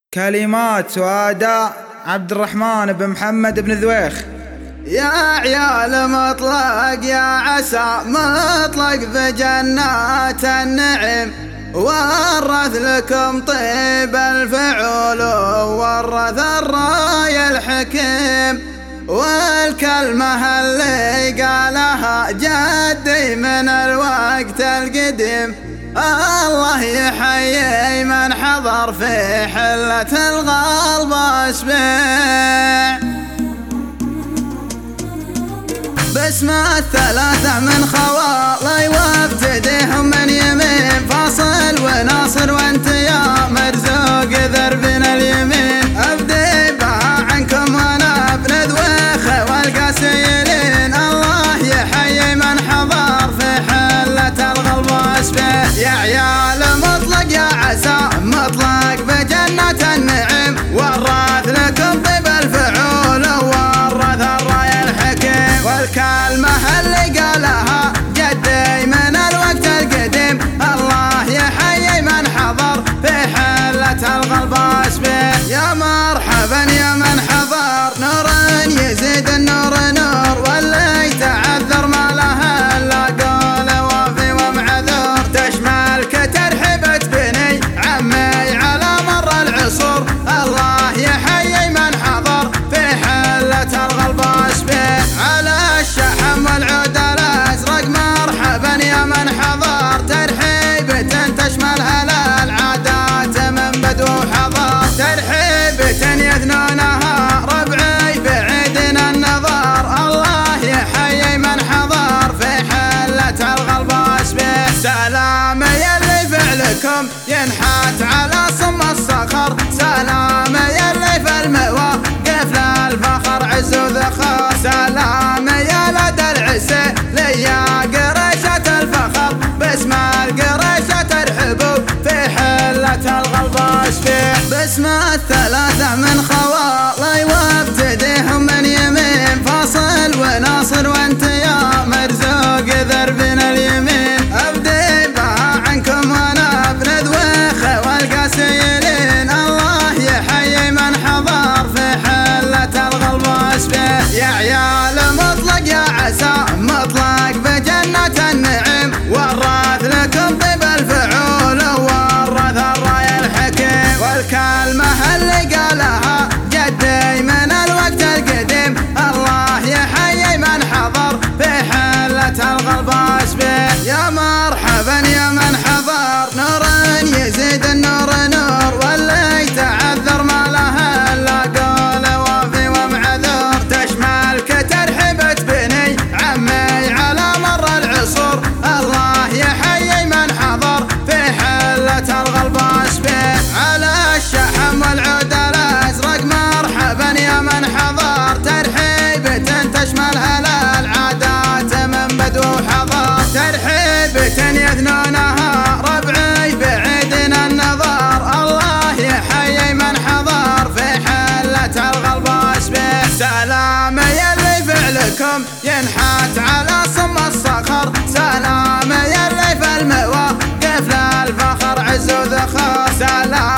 كلمات وأداء عبد الرحمن بن محمد بن ذويخ. يا عيال مطلق يا عسى مطلق بجنات النعم، ورث لكم طيب الفعول ورث الراي الحكيم، والكلمة اللي قالها جدي من الوقت القديم. الله يحيي من حضر في حلة الغلب اسبيع، باسم الثلاثة من خوالي وابتديهم من يمين، فاصل وناصر وانت يا مرزوق ذربنا اليمين. ابدي بها عنكم وانا ابن ذويخ والقاسيلين، الله يحيي من حضر في حلة الغلب اسبيع. يا عيال مطلق يا عسى مطلق بجنة النعم، ورث لكم طيب الفعول ورث الراي الحكيم، والكلمة اللي قالها جدي من الوقت القديم. الله يحيي من حضر في حلة الغلب اسبيع. يا مرحبا يا من حضر نور يزيد النور نور، واللي يتعذر ما له الا قول وفي ومعذور، تشمل كترحبة بني عمي على مر العصور. الله يحيي من حضر في حلة الغلب اسبيع. على الشحم والعود الازرق مرحبا يا من حضر، ترحيبة تشملها العادات من بدو حضر، ترحيبة يثنونها ربعي بعيدنا النظر. الله يحيي من حضر في حلة الغلب اسبيع. سلام يلي فعلكم ينحت على صم الصخر، سلام يلي في المواقف للفخر عز وذخر، سلام يا لدى العسى ليا قريشة الفخر، باسم القريشة ترحبوا في حلة الغلب اسبيع. باسم الثلاثة من خوالي وابتديهم من يمين، فاصل وناصر وانت يا مرزوق ذربنا اليمين. ابدي بها عنكم وانا ابن ذويخ والقاسيلين، الله يحيي من حضر في حلة الغلب اسبيع. يا عيال مطلق يا عسى مطلق بجنة النعم، ورث لكم طيب الفعول ورث الراي الحكيم، والكلمة اللي قالها جدي من الوقت القديم. الله يحيي من حضر في حلة الغلب اسبيع. يا مرحبا يا من حضر نور يزيد النور نور، واللي يتعذر ما له الا قول وفي ومعذور، تشمل كترحبة بني عمي على مر العصور. الله يحيي من حضر في حلة الغلب اسبيع. على الشحم والعود الازرق مرحبا يا من حضر، ترحيبة تشملها العادات من بدو حضر، ترحيبة يثنونها ربعي بعيدنا النظر. الله يحيي من حضر في حلة الغلب اسبيع. سلام يلي فعلكم ينحت على صم الصخر، سلام يلي في المواقف للفخر عز وذخر، سلام